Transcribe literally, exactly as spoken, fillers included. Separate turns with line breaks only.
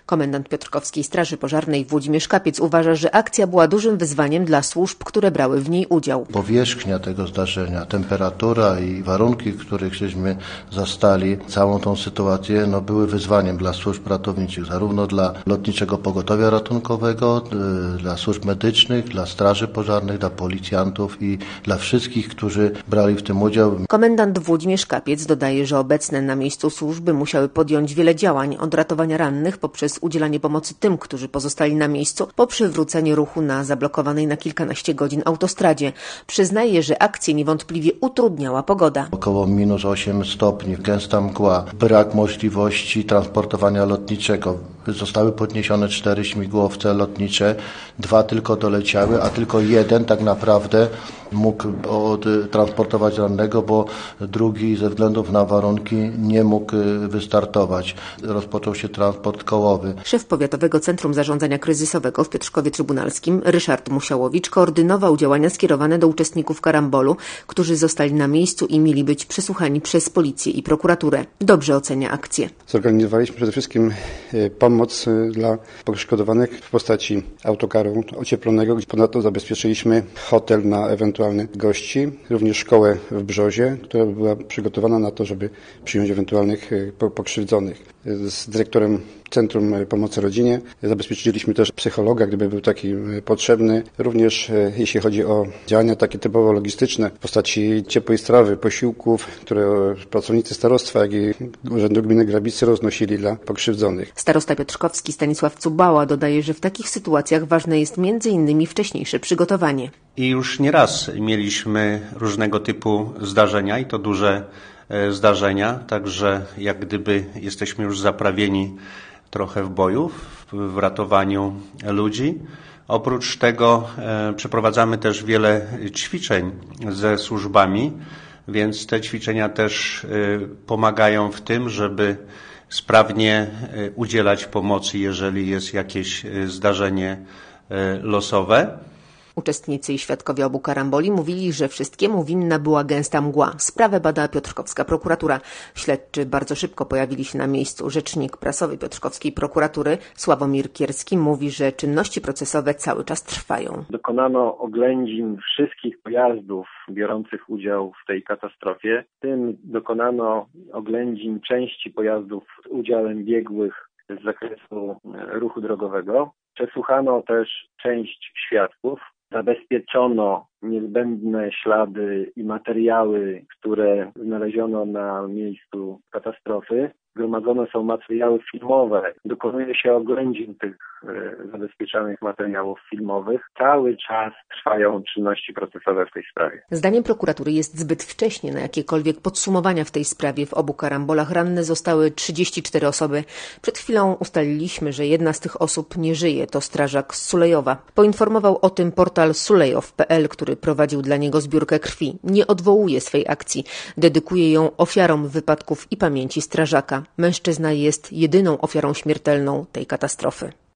Komendant Piotrkowskiej Straży Pożarnej Włodzimierz Kapiec uważa, że akcja była dużym wyzwaniem dla służb, które brały w niej udział.
Powierzchnia tego zdarzenia, temperatura i warunki, w których żeśmy zastali całą tą sytuację, no były wyzwaniem dla służb ratowniczych, zarówno dla Lotniczego Pogotowia Ratunkowego, dla służb medycznych, dla straży pożarnych, dla policjantów i dla wszystkich, którzy brali w tym udział.
Komendant Włodzimierz Kapiec dodaje, że obecne na miejscu służby musiały podjąć wiele działań, od ratowania rannych poprzez udzielanie pomocy tym, którzy pozostali na miejscu, po przywrócenie ruchu na zablokowanej na kilkanaście godzin autostradzie. Przyznaje, że akcję niewątpliwie utrudniała pogoda.
Około minus osiem stopni, gęsta mgła, brak możliwości transportowania lotniczego. Zostały podniesione cztery śmigłowce lotnicze, dwa tylko doleciały, a tylko jeden tak naprawdę mógł transportować rannego, bo drugi ze względów na warunki nie mógł wystartować. Rozpoczął się transport kołowy.
Szef Powiatowego Centrum Zarządzania Kryzysowego w Piotrkowie Trybunalskim, Ryszard Musiałowicz, koordynował działania skierowane do uczestników karambolu, którzy zostali na miejscu i mieli być przesłuchani przez policję i prokuraturę. Dobrze ocenia akcję.
Zorganizowaliśmy przede wszystkim pomoc dla poszkodowanych w postaci autokaru ocieplonego, gdzie ponadto zabezpieczyliśmy hotel na ewentualnych gości, również szkołę w Brzozie, która była przygotowana na to, żeby przyjąć ewentualnych pokrzywdzonych. Z dyrektorem Centrum Pomocy Rodzinie zabezpieczyliśmy też psychologa, gdyby był taki potrzebny. Również jeśli chodzi o działania takie typowo logistyczne w postaci ciepłej strawy, posiłków, które pracownicy starostwa, jak i Urzędu Gminy Grabicy roznosili dla pokrzywdzonych.
Starosta piotrkowski Stanisław Cubała dodaje, że w takich sytuacjach ważne jest między innymi wcześniejsze przygotowanie.
I już nieraz mieliśmy różnego typu zdarzenia i to duże zdarzenia, także jak gdyby jesteśmy już zaprawieni trochę w boju, w ratowaniu ludzi. Oprócz tego e, przeprowadzamy też wiele ćwiczeń ze służbami, więc te ćwiczenia też e, pomagają w tym, żeby sprawnie e, udzielać pomocy, jeżeli jest jakieś e, zdarzenie e, losowe.
Uczestnicy i świadkowie obu karamboli mówili, że wszystkiemu winna była gęsta mgła. Sprawę bada piotrkowska prokuratura. Śledczy bardzo szybko pojawili się na miejscu. Rzecznik prasowy piotrkowskiej prokuratury Sławomir Kierski mówi, że czynności procesowe cały czas trwają.
Dokonano oględzin wszystkich pojazdów biorących udział w tej katastrofie. W tym dokonano oględzin części pojazdów z udziałem biegłych z zakresu ruchu drogowego. Przesłuchano też część świadków. Zabezpieczono niezbędne ślady i materiały, które znaleziono na miejscu katastrofy. Gromadzone są materiały filmowe. Dokonuje się oględzin tych e, zabezpieczonych materiałów filmowych. Cały czas trwają czynności procesowe w tej sprawie.
Zdaniem prokuratury jest zbyt wcześnie na jakiekolwiek podsumowania w tej sprawie. W obu karambolach ranne zostały trzydzieści cztery osoby. Przed chwilą ustaliliśmy, że jedna z tych osób nie żyje. To strażak z Sulejowa. Poinformował o tym portal sulejow kropka p l, który prowadził dla niego zbiórkę krwi. Nie odwołuje swej akcji. Dedykuje ją ofiarom wypadków i pamięci strażaka. Mężczyzna jest jedyną ofiarą śmiertelną tej katastrofy.